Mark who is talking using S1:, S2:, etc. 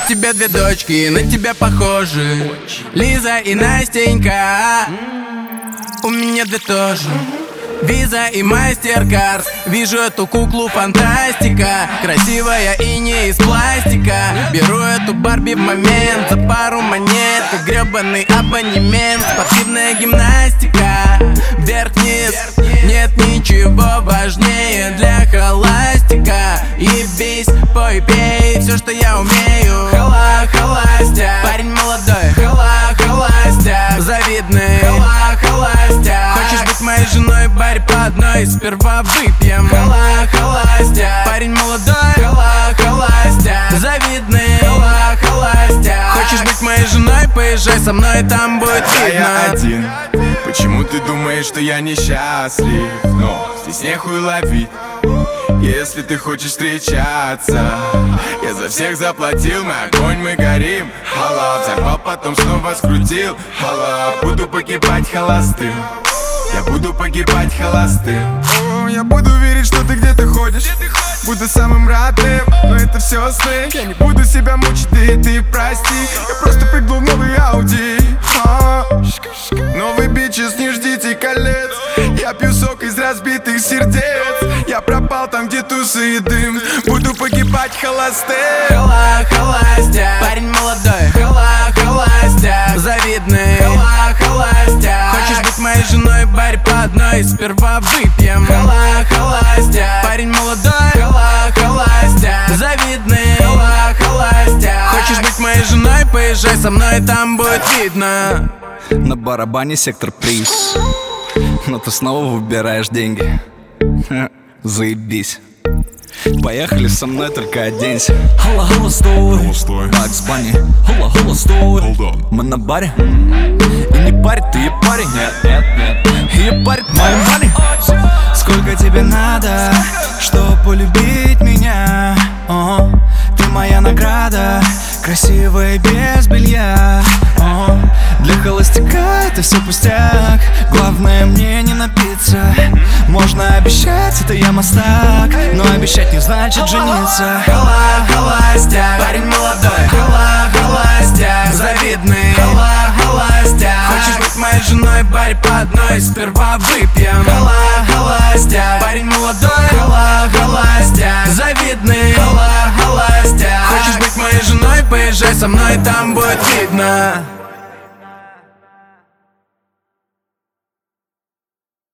S1: тебя две дочки, на тебя похожи, Лиза и Настенька. У меня две тоже, Виза и Мастеркард. Вижу эту куклу фантастика, красивая и не из пластика. Беру эту Барби в момент за пару монет, как гребаный абонемент. Спортивная гимнастика, вверх-вниз, нет ничего важнее для холастика. Ебись, пой, пей, все, что я умею. Холостяк, парень молодой, холостяк, завидный, холостяк. Хочешь быть моей женой, барь по одной, сперва выпьем. Холостяк, парень молодой, холостяк, завидный, холостяк. Хочешь быть моей женой, поезжай со мной, там будет видно.
S2: Я один, почему ты думаешь, что я несчастлив? Но здесь нехуй ловить, если ты хочешь встречаться. Я за всех заплатил, мы огонь, мы горим. Хала, взорвал, потом снова скрутил. Хала, буду погибать холостым, я буду погибать холостым. Я буду верить, что ты где-то ходишь, буду самым родным, но это все сны. Я не буду себя мучить, ты прости. Я просто прыгнул в новый Ауди. Новый бичес, не ждите колец. Я пью сок из разбитых сердец. Я пропал там, где тусы и дым. Буду погибать холостым.
S1: Холостяк, парень молодой, холостяк, завидный, холостяк. Хочешь быть моей женой, барь по одной, сперва выпьем. Холостяк, парень молодой, холостяк, завидный, холостяк. Хочешь быть моей женой, поезжай со мной, там будет видно.
S3: На барабане сектор приз, но ты снова выбираешь деньги. Заебись. Поехали со мной, только оденься. Холла, стой, Бакс Банни. Холла, стой. Мы на баре. И не парь, ты и парень. Нет. И парит мои мани. Сколько тебе надо, чтоб полюбить меня? Ты моя награда, красивая без белья. Для холостяка это все пустяк, главное мне не напиться. Можно обещать, это я мастак, но обещать не значит жениться.
S1: Холостяк, парень молодой, холостяк, завидный, холостяк. Хочешь быть моей женой, барь по одной, сперва выпьем. Холостяк, парень молодой, холостяк, завидный, холостяк. Хочешь быть моей женой, поезжай со мной, там будет видно.